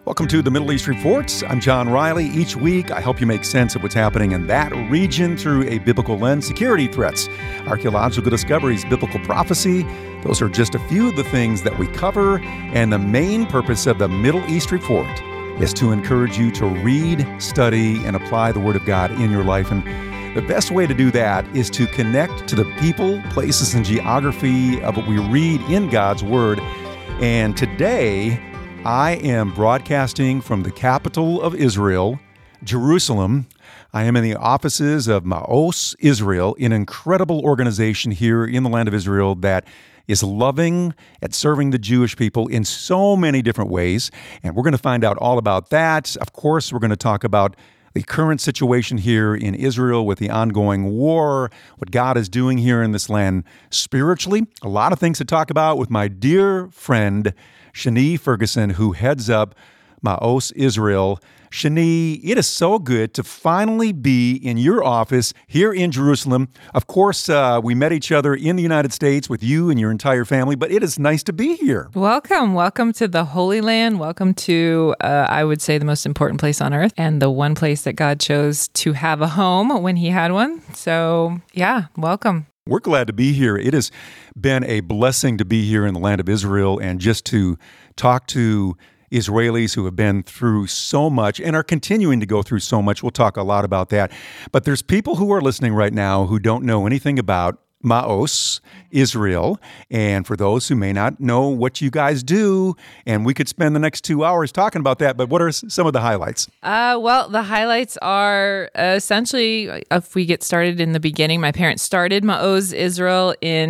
Welcome to the Middle East Reports. I'm John Riley. Each week, I help you make sense of what's happening in that region through a biblical lens. Security threats, archaeological discoveries, biblical prophecy. Those are just a few of the things that we cover. And the main purpose of the Middle East Report is to encourage you to read, study, and apply the Word of God in your life. And the best way to do that is to connect to the people, places, and geography of what we read in God's Word. And today, I am broadcasting from the capital of Israel, Jerusalem. I am in the offices of Maoz Israel, an incredible organization here in the land of Israel that is loving at serving the Jewish people in so many different ways. And we're going to find out all about that. Of course, we're going to talk about the current situation here in Israel with the ongoing war, what God is doing here in this land spiritually. A lot of things to talk about with my dear friend, Shani Ferguson, who heads up Maoz Israel. Shani, it is so good to finally be in your office here in Jerusalem. Of course, we met each other in the United States with you and your entire family, but it is nice to be here. Welcome. Welcome to the Holy Land. Welcome to, I would say, the most important place on earth and the one place that God chose to have a home when he had one. So, yeah, welcome. We're glad to be here. It has been a blessing to be here in the land of Israel and just to talk to Israelis who have been through so much and are continuing to go through so much. We'll talk a lot about that. But there's people who are listening right now who don't know anything about Maoz Israel. And for those who may not know what you guys do, and we could spend the next 2 hours talking about that, but what are some of the highlights? Well, the highlights are essentially, if we get started in the beginning, my parents started Maoz Israel in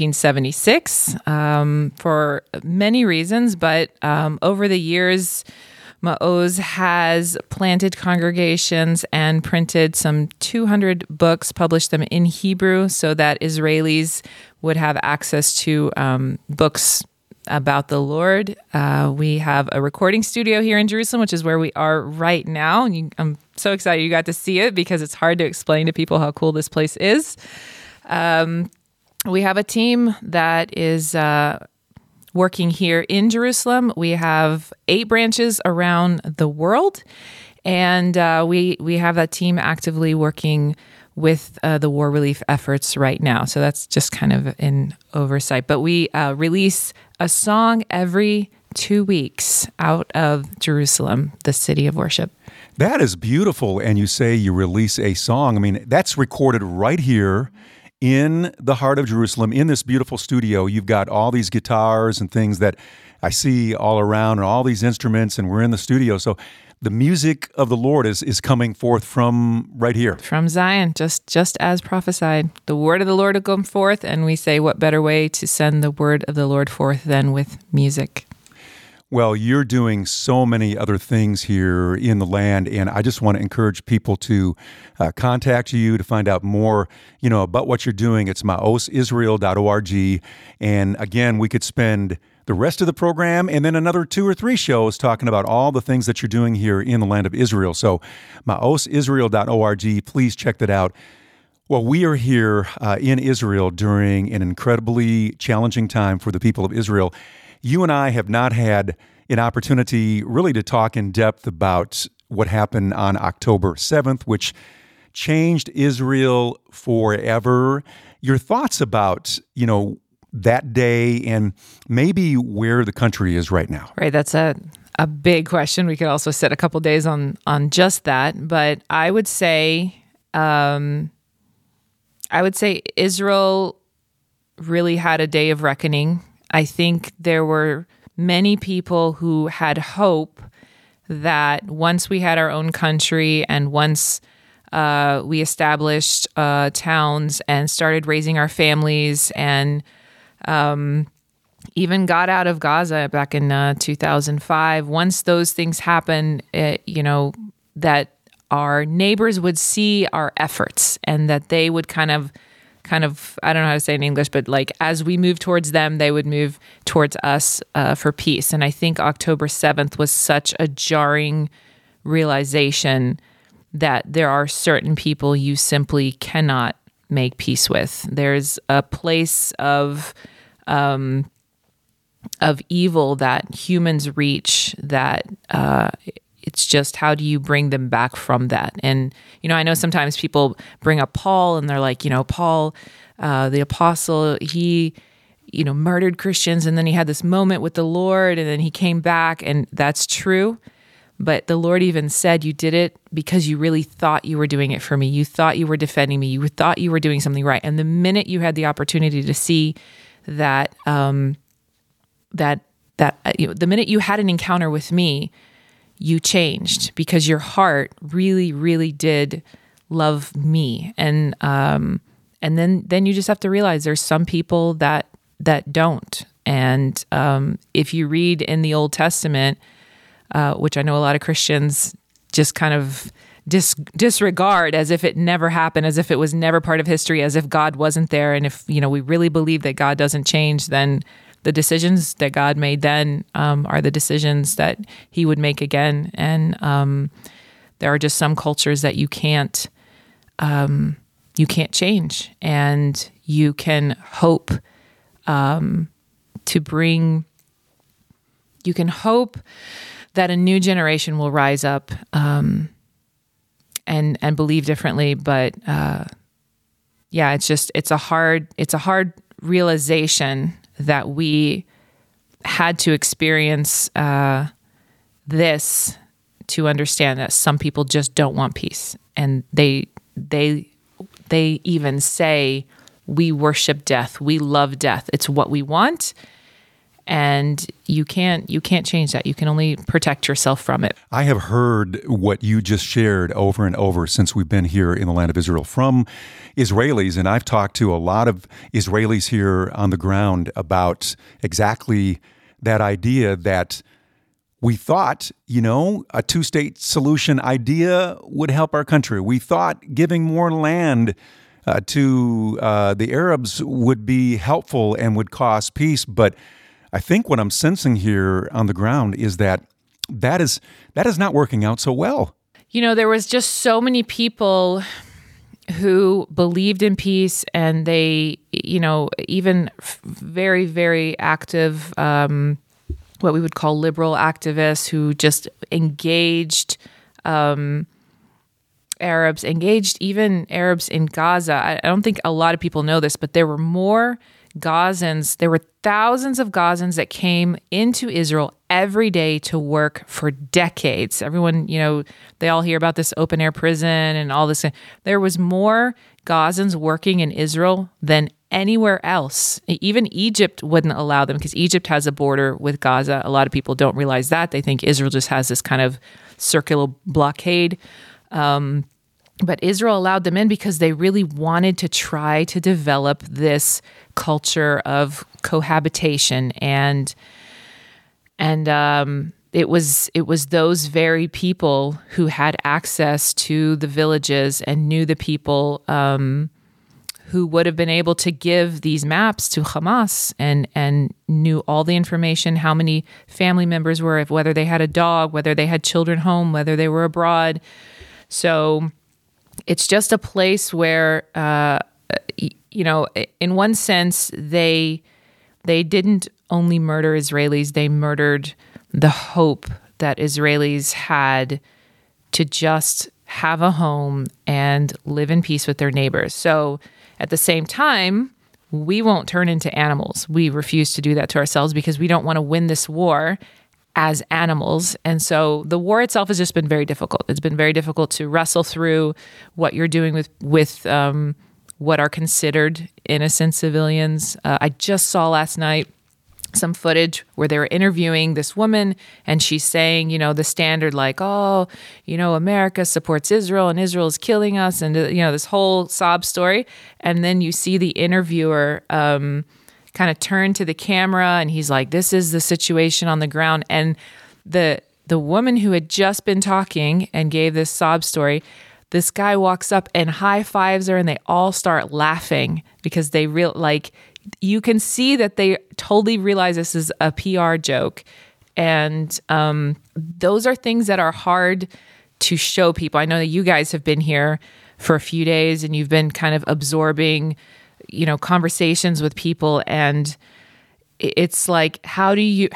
1976 for many reasons, but over the years, Maoz has planted congregations and printed some 200 books, published them in Hebrew so that Israelis would have access to books about the Lord. We have a recording studio here in Jerusalem, which is where we are right now. And I'm so excited you got to see it because it's hard to explain to people how cool this place is. We have a team that is working here in Jerusalem. We have 8 branches around the world, and we have a team actively working with the war relief efforts right now. So that's just kind of an oversight. But we release a song every 2 weeks out of Jerusalem, the city of worship. That is beautiful. And you say you release a song. I mean, that's recorded right here in the heart of Jerusalem, in this beautiful studio. You've got all these guitars and things that I see all around and all these instruments, and we're in the studio. So the music of the Lord is coming forth from right here. From Zion, just as prophesied. The word of the Lord will come forth, and we say, what better way to send the word of the Lord forth than with music? Well, you're doing so many other things here in the land, and I just want to encourage people to contact you to find out more, about what you're doing. It's maozisrael.org, and again, we could spend the rest of the program and then another 2 or 3 shows talking about all the things that you're doing here in the land of Israel. So, maozisrael.org, please check that out. Well, we are here in Israel during an incredibly challenging time for the people of Israel. You and I have not had an opportunity really to talk in depth about what happened on October 7th, which changed Israel forever. Your thoughts about, that day and maybe where the country is right now? Right, that's a big question. We could also set a couple days on just that, but I would say Israel really had a day of reckoning. I think there were many people who had hope that once we had our own country and once we established towns and started raising our families and even got out of Gaza back in 2005, once those things happened, that our neighbors would see our efforts and that they would kind of, I don't know how to say it in English, but like as we move towards them, they would move towards us for peace. And I think October 7th was such a jarring realization that there are certain people you simply cannot make peace with. There's a place of evil that humans reach, that it's just how do you bring them back from that? And, I know sometimes people bring up Paul and they're like, Paul, the apostle, he, murdered Christians, and then he had this moment with the Lord, and then he came back, and that's true. But the Lord even said, you did it because you really thought you were doing it for me. You thought you were defending me. You thought you were doing something right. And the minute you had the opportunity to see that, the minute you had an encounter with me, you changed because your heart really, really did love me. And then you just have to realize there's some people that don't. And if you read in the Old Testament, which I know a lot of Christians just kind of disregard as if it never happened, as if it was never part of history, as if God wasn't there. And if, we really believe that God doesn't change, then the decisions that God made then are the decisions that he would make again. And there are just some cultures that you can't change, and you can hope you can hope that a new generation will rise up and believe differently. But it's a hard realization that we had to experience this to understand that some people just don't want peace, and they even say, we worship death, we love death, it's what we want. And you can't change that. You can only protect yourself from it. I have heard what you just shared over and over since we've been here in the land of Israel from Israelis, and I've talked to a lot of Israelis here on the ground about exactly that idea that we thought, a two-state solution idea would help our country. We thought giving more land to the Arabs would be helpful and would cause peace, but I think what I'm sensing here on the ground is that is not working out so well. There was just so many people who believed in peace, and they, even very, very active, what we would call liberal activists who just engaged Arabs, even Arabs in Gaza. I don't think a lot of people know this, but there were more Gazans. There were thousands of Gazans that came into Israel every day to work for decades. Everyone, they all hear about this open air prison and all this. There was more Gazans working in Israel than anywhere else. Even Egypt wouldn't allow them because Egypt has a border with Gaza. A lot of people don't realize that. They think Israel just has this kind of circular blockade. But Israel allowed them in because they really wanted to try to develop this culture of cohabitation, and it was those very people who had access to the villages and knew the people who would have been able to give these maps to Hamas and knew all the information, how many family members were, whether they had a dog, whether they had children home, whether they were abroad. So it's just a place where, in one sense, they didn't only murder Israelis, they murdered the hope that Israelis had to just have a home and live in peace with their neighbors. So at the same time, we won't turn into animals. We refuse to do that to ourselves because we don't want to win this war as animals. And so the war itself has just been very difficult. It's been very difficult to wrestle through what you're doing with what are considered innocent civilians. I just saw last night some footage where they were interviewing this woman, and she's saying, the standard like, America supports Israel and Israel is killing us, and, this whole sob story. And then you see the interviewer kind of turn to the camera, and he's like, this is the situation on the ground. And the woman who had just been talking and gave this sob story, this guy walks up and high fives her, and they all start laughing because they you can see that they totally realize this is a PR joke. And those are things that are hard to show people. I know that you guys have been here for a few days and you've been kind of absorbing, conversations with people. And it's like, how do you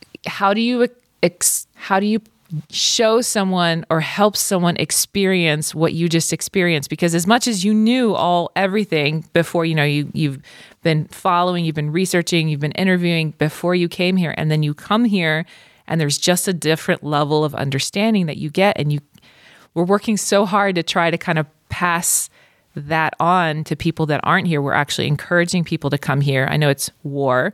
show someone or help someone experience what you just experienced? Because as much as you knew everything before, you've been following, you've been researching, you've been interviewing before you came here, and then you come here and there's just a different level of understanding that you get, and we're working so hard to try to kind of pass that on to people that aren't here. We're actually encouraging people to come here. I know it's war,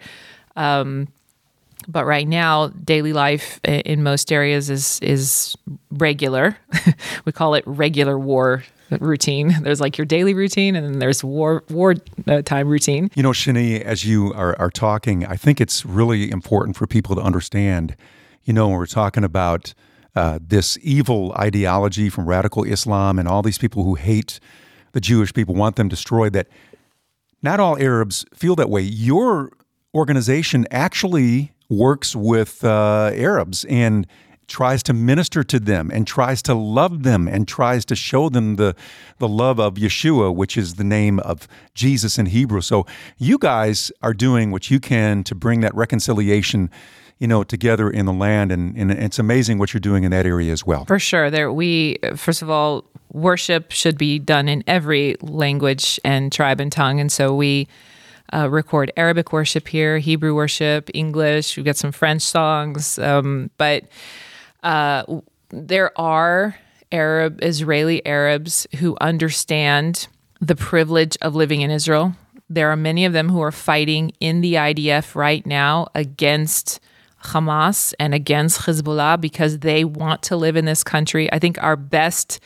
but right now, daily life in most areas is regular. We call it regular war routine. There's like your daily routine, and then there's war time routine. Shani, as you are talking, I think it's really important for people to understand, when we're talking about this evil ideology from radical Islam and all these people who hate the Jewish people, want them destroyed, that not all Arabs feel that way. Your organization actually works with Arabs and tries to minister to them and tries to love them and tries to show them the love of Yeshua, which is the name of Jesus in Hebrew. So you guys are doing what you can to bring that reconciliation, together in the land, and it's amazing what you're doing in that area as well. For sure. First of all, worship should be done in every language and tribe and tongue, and so we record Arabic worship here, Hebrew worship, English. We've got some French songs, but there are Israeli Arabs who understand the privilege of living in Israel. There are many of them who are fighting in the IDF right now against Hamas and against Hezbollah because they want to live in this country. I think our best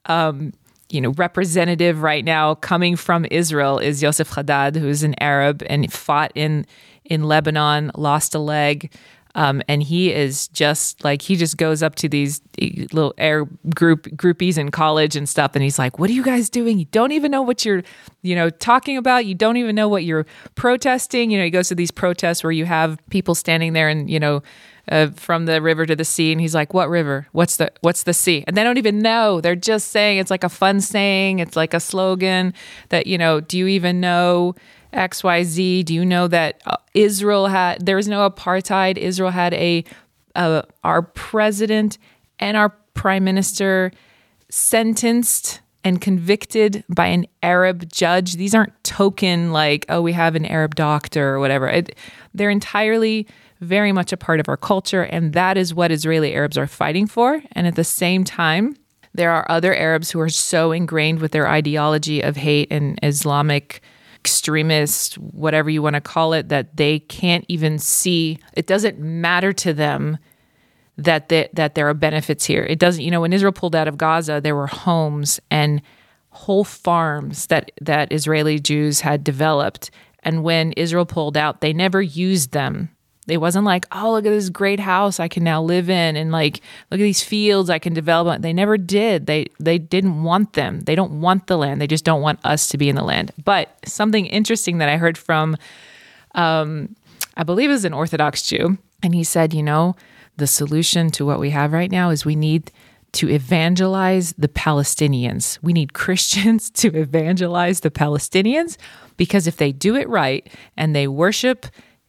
representative right now coming from Israel is Yosef Haddad, who's an Arab and fought in Lebanon, lost a leg. And he is just like, he just goes up to these little Arab groupies in college and stuff. And he's like, what are you guys doing? You don't even know what you're, talking about. You don't even know what you're protesting. He goes to these protests where you have people standing there and, from the river to the sea. And he's like, what river? What's the sea? And they don't even know. They're just saying, it's like a fun saying. It's like a slogan that, do you even know XYZ? Do you know that there was no apartheid? Israel had our president and our prime minister sentenced and convicted by an Arab judge. These aren't token like, oh, we have an Arab doctor or whatever. They're entirely very much a part of our culture, and that is what Israeli Arabs are fighting for. And at the same time, there are other Arabs who are so ingrained with their ideology of hate and Islamic extremist, whatever you want to call it, that they can't even see. It doesn't matter to them that there are benefits here. It doesn't, when Israel pulled out of Gaza, there were homes and whole farms that Israeli Jews had developed. And when Israel pulled out, they never used them. It wasn't like, oh, look at this great house I can now live in, and like, look at these fields I can develop. They never did. They didn't want them. They don't want the land. They just don't want us to be in the land. But something interesting that I heard from, I believe it was an Orthodox Jew, and he said, the solution to what we have right now is we need to evangelize the Palestinians. We need Christians to evangelize the Palestinians, because if they do it right and they worship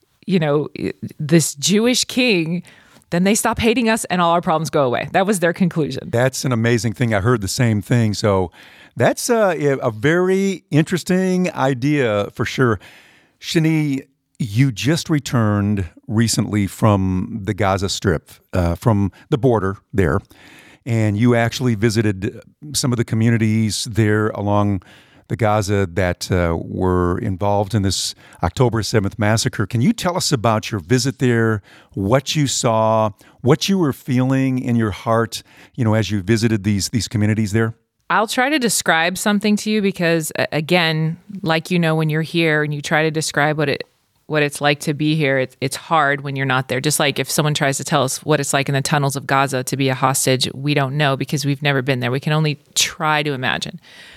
this Jewish king, then they stop hating us and all our problems go away. That was their conclusion. That's an amazing thing. I heard the same thing. So that's a very interesting idea for sure. Shani, you just returned recently from the Gaza Strip, from the border there, and you actually visited some of the communities there along the Gaza that were involved in this October 7th massacre. Can you tell us about your visit there, what you saw, what you were feeling in your heart, as you visited these communities there? I'll try to describe something to you because, again, like when you're here and you try to describe what it's like to be here, it's hard when you're not there. Just like if someone tries to tell us what it's like in the tunnels of Gaza to be a hostage, we don't know because we've never been there. We can only try to imagine.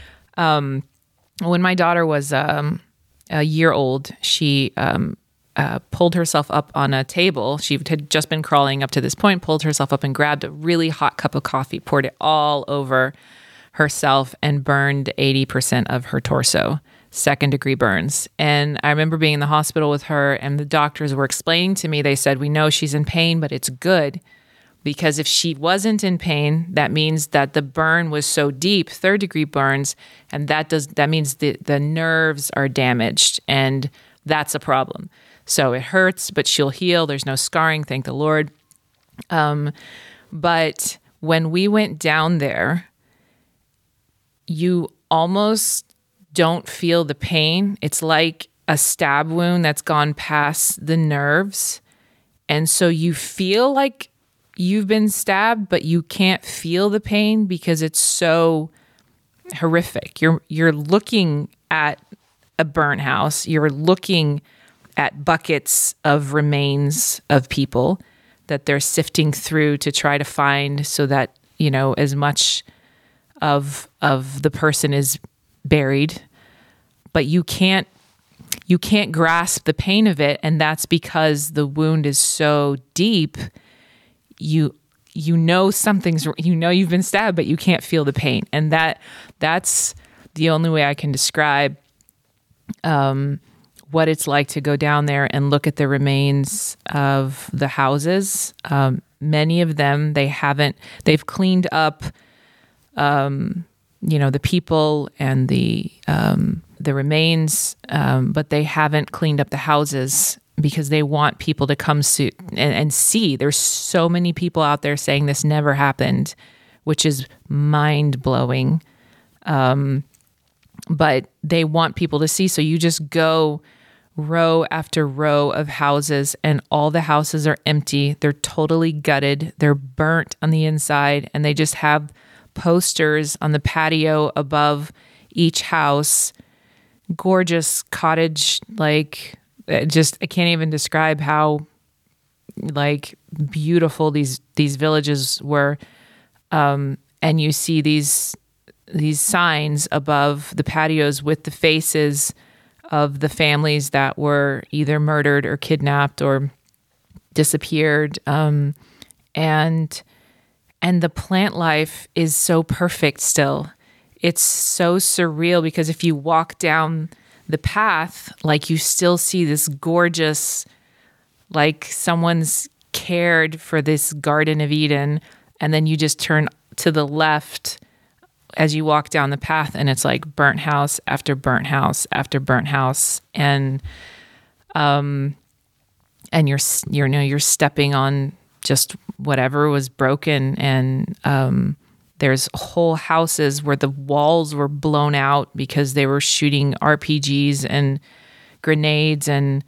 When my daughter was a year old, she pulled herself up on a table. She had just been crawling up to this point, pulled herself up and grabbed a really hot cup of coffee, poured it all over herself, and burned 80% of her torso. second-degree burns. And I remember being in the hospital with her, and the doctors were explaining to me, they said, we know she's in pain, but it's good. Because if she wasn't in pain, that means that the burn was so deep, third-degree burns, and that means the nerves are damaged, and that's a problem. So it hurts, but she'll heal. There's no scarring, thank the Lord. But when we went down there, you almost don't feel the pain. It's like a stab wound that's gone past the nerves. And so you feel like you've been stabbed, but you can't feel the pain because it's so horrific. You're looking at a burnt house. You're looking at buckets of remains of people that they're sifting through to try to find so that, as much of the person is buried, but you can't grasp the pain of it. And that's because the wound is so deep. You know something's, you've been stabbed, but you can't feel the pain. And that's the only way I can describe what it's like to go down there and look at the remains of the houses. Many of them, they've cleaned up, the people and the remains, but they haven't cleaned up the houses because they want people to come and see. There's so many people out there saying this never happened, which is mind-blowing. But they want people to see. So you just go row after row of houses, and all the houses are empty. They're totally gutted. They're burnt on the inside, and they just have posters on the patio above each house. Gorgeous cottage, I can't even describe how beautiful these villages were. And you see these signs above the patios with the faces of the families that were either murdered or kidnapped or disappeared. And the plant life is so perfect still. It's so surreal because if you walk down the path, you still see this gorgeous, someone's cared for this Garden of Eden. And then you just turn to the left as you walk down the path, and it's like burnt house after burnt house after burnt house. And you're stepping on just whatever was broken. And there's whole houses where the walls were blown out because they were shooting RPGs and grenades. And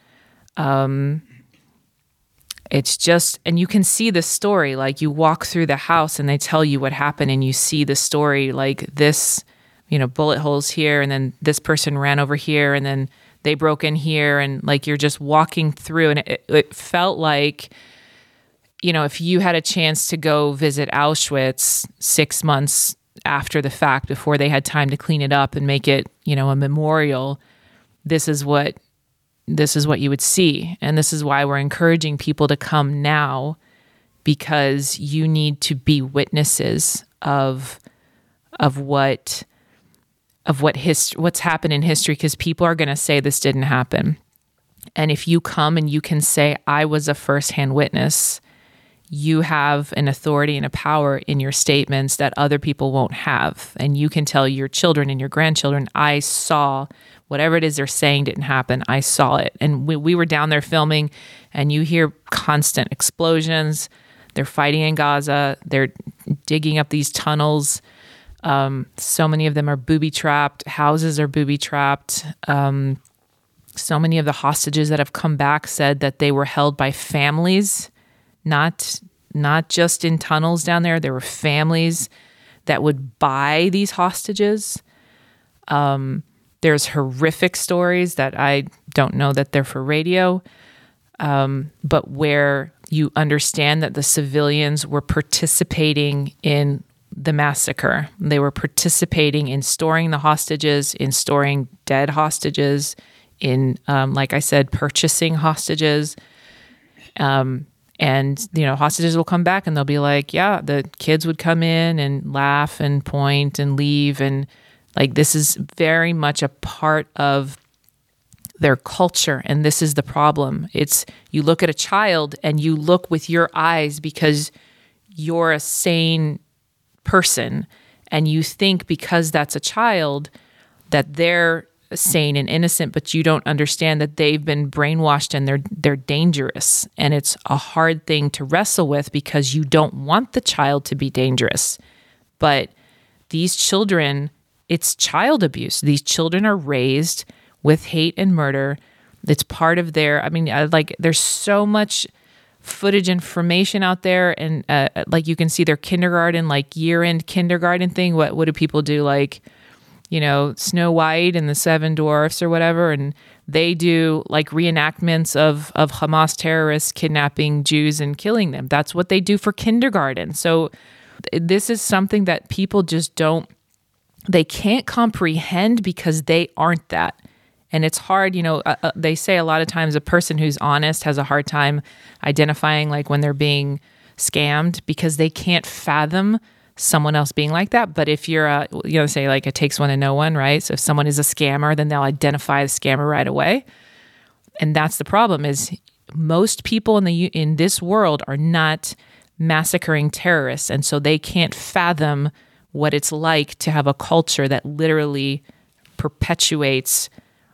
it's just, and you can see the story, you walk through the house and they tell you what happened, and you see the story, this, bullet holes here, and then this person ran over here, and then they broke in here, and you're just walking through, and it felt like, if you had a chance to go visit Auschwitz 6 months after the fact, before they had time to clean it up and make it, a memorial, this is what you would see. And this is why we're encouraging people to come now, because you need to be witnesses of what's happened in history, because people are going to say this didn't happen. And if you come and you can say, I was a firsthand witness, you have an authority and a power in your statements that other people won't have. And you can tell your children and your grandchildren, I saw whatever it is they're saying didn't happen. I saw it. And we were down there filming, and you hear constant explosions. They're fighting in Gaza. They're digging up these tunnels. So many of them are booby-trapped. Houses are booby-trapped. So many of the hostages that have come back said that they were held by families, not just in tunnels down there. There were families that would buy these hostages. There's horrific stories that I don't know that they're for radio, but where you understand that the civilians were participating in the massacre. They were participating in storing the hostages, in storing dead hostages, in, like I said, purchasing hostages. And, hostages will come back and they'll be like, yeah, the kids would come in and laugh and point and leave. And Like, this is very much a part of their culture, and this is the problem. It's, you look at a child and you look with your eyes because you're a sane person, and you think because that's a child that they're sane and innocent, but you don't understand that they've been brainwashed and they're dangerous. And it's a hard thing to wrestle with because you don't want the child to be dangerous. But these children, it's child abuse. These children are raised with hate and murder. It's part of their, there's so much footage information out there, and you can see their kindergarten, year-end kindergarten thing. What do people do? Snow White and the Seven Dwarfs or whatever, and they do reenactments of Hamas terrorists kidnapping Jews and killing them. That's what they do for kindergarten. So this is something that people just they can't comprehend because they aren't that. And it's hard, they say a lot of times a person who's honest has a hard time identifying when they're being scammed because they can't fathom someone else being like that. But if you're say it takes one to know one, right? So if someone is a scammer, then they'll identify the scammer right away. And that's the problem, is most people in this world are not massacring terrorists. And so they can't fathom what it's like to have a culture that literally perpetuates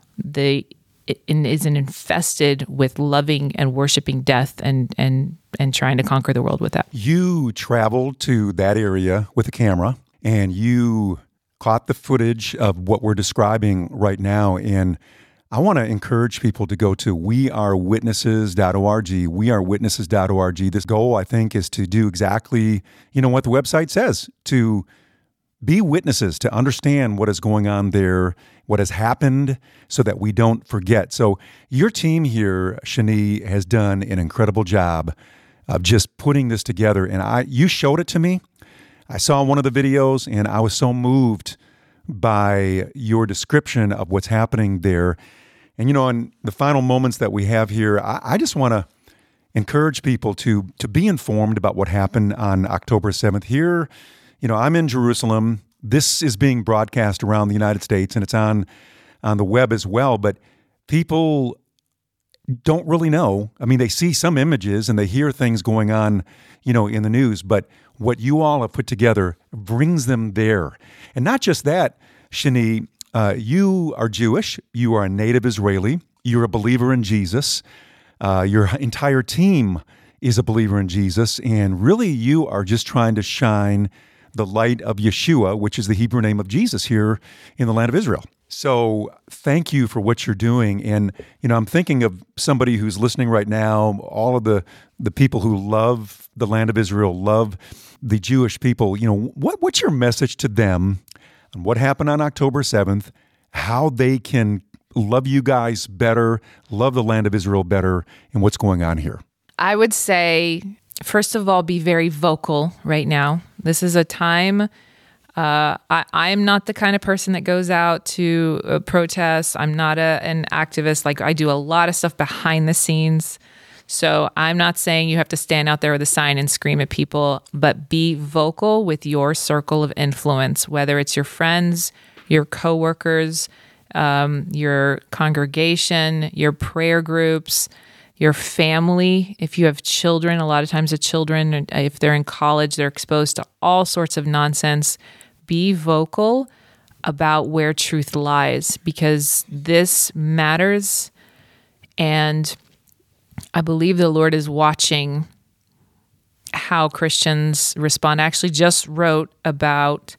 and isn't infested with loving and worshiping death and trying to conquer the world with that. You traveled to that area with a camera, and you caught the footage of what we're describing right now. And I want to encourage people to go to wearewitnesses.org, wearewitnesses.org. This goal, I think, is to do exactly, what the website says, to be witnesses, to understand what is going on there, what has happened, so that we don't forget. So your team here, Shani, has done an incredible job of just putting this together. And you showed it to me. I saw one of the videos, and I was so moved by your description of what's happening there. And, in the final moments that we have here, I just want to encourage people to be informed about what happened on October 7th. Here, I'm in Jerusalem. This is being broadcast around the United States, and it's on the web as well. But people don't really know. They see some images and they hear things going on, in the news. But what you all have put together brings them there. And not just that, Shani, you are Jewish. You are a native Israeli. You're a believer in Jesus. Your entire team is a believer in Jesus. And really, you are just trying to shine the light of Yeshua, which is the Hebrew name of Jesus, here in the land of Israel. So thank you for what you're doing. And, I'm thinking of somebody who's listening right now, all of the people who love the land of Israel, love the Jewish people. What's your message to them on what happened on October 7th, how they can love you guys better, love the land of Israel better, and what's going on here? I would say, first of all, be very vocal right now. This is a time, I'm not the kind of person that goes out to protest. I'm not an activist. I do a lot of stuff behind the scenes. So I'm not saying you have to stand out there with a sign and scream at people, but be vocal with your circle of influence, whether it's your friends, your coworkers, your congregation, your prayer groups, your family. If you have children, a lot of times the children, if they're in college, they're exposed to all sorts of nonsense. Be vocal about where truth lies, because this matters. And I believe the Lord is watching how Christians respond. I actually just wrote about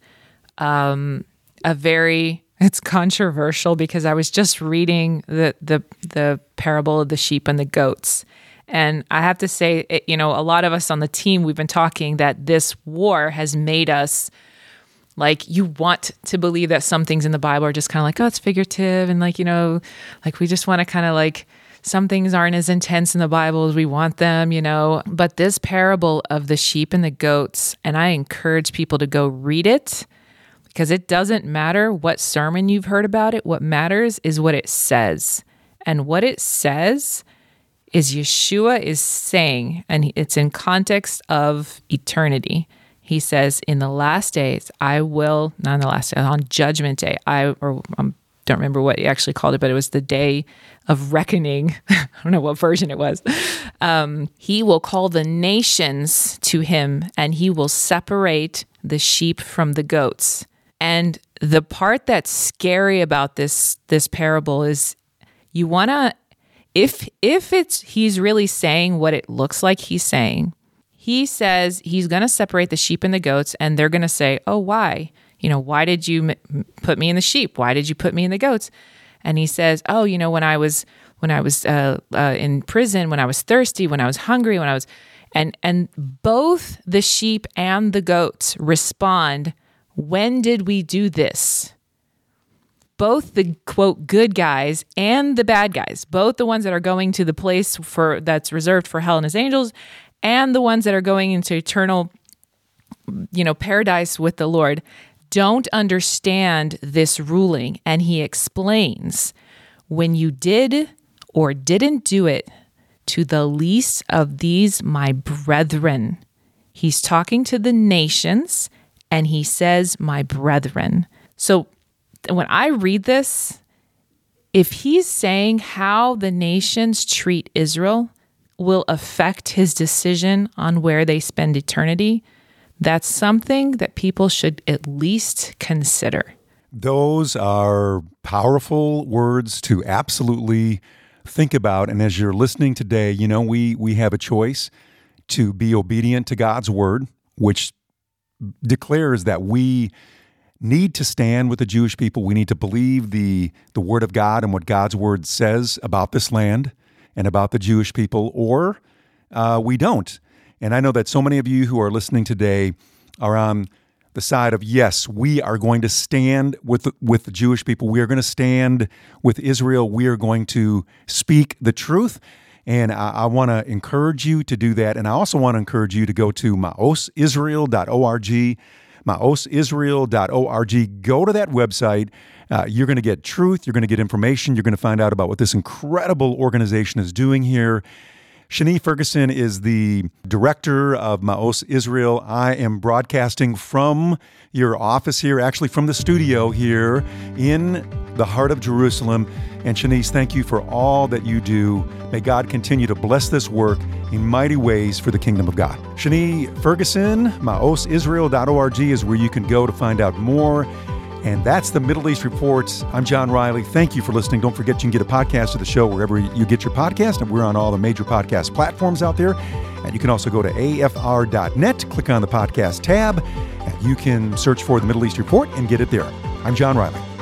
it's controversial because I was just reading the parable of the sheep and the goats. And I have to say, a lot of us on the team, we've been talking that this war has made us you want to believe that some things in the Bible are just kind of it's figurative. And we just want to kind of some things aren't as intense in the Bible as we want them, But this parable of the sheep and the goats, and I encourage people to go read it, because it doesn't matter what sermon you've heard about it. What matters is what it says. And what it says is Yeshua is saying, and it's in context of eternity. he says, in the last days, I will, not in the last day, on Judgment Day, don't remember what he actually called it, but it was the day of reckoning. I don't know what version it was. He will call the nations to him, and he will separate the sheep from the goats. And the part that's scary about this parable is you want to, if he's really saying what it looks like he's saying, he says he's going to separate the sheep and the goats, and they're going to say, oh, why? Why did you put me in the sheep? Why did you put me in the goats? And he says, oh, when I was in prison, when I was thirsty, when I was hungry, and both the sheep and the goats respond, when did we do this? Both the, quote, good guys and the bad guys, both the ones that are going to the place that's reserved for hell and his angels, and the ones that are going into eternal, paradise with the Lord, don't understand this ruling. And he explains, when you did or didn't do it to the least of these my brethren. He's talking to the nations, and he says, my brethren. So when I read this, if he's saying how the nations treat Israel will affect his decision on where they spend eternity, that's something that people should at least consider. Those are powerful words to absolutely think about. And as you're listening today, we have a choice to be obedient to God's word, which declares that we need to stand with the Jewish people. We need to believe the word of God and what God's word says about this land and about the Jewish people, or we don't. And I know that so many of you who are listening today are on the side of, yes, we are going to stand with the Jewish people. We are going to stand with Israel. We are going to speak the truth. And I want to encourage you to do that. And I also want to encourage you to go to maosisrael.org, maosisrael.org. Go to that website. You're going to get truth. You're going to get information. You're going to find out about what this incredible organization is doing here. Shani Ferguson is the director of Maos Israel. I am broadcasting from your office here, actually from the studio here in the heart of Jerusalem. And Shanice, thank you for all that you do. May God continue to bless this work in mighty ways for the kingdom of God. Shani Ferguson, maosisrael.org is where you can go to find out more. And that's the Middle East Reports. I'm John Riley. Thank you for listening. Don't forget you can get a podcast of the show wherever you get your podcast, and we're on all the major podcast platforms out there. And you can also go to afr.net, click on the podcast tab, and you can search for the Middle East Report and get it there. I'm John Riley.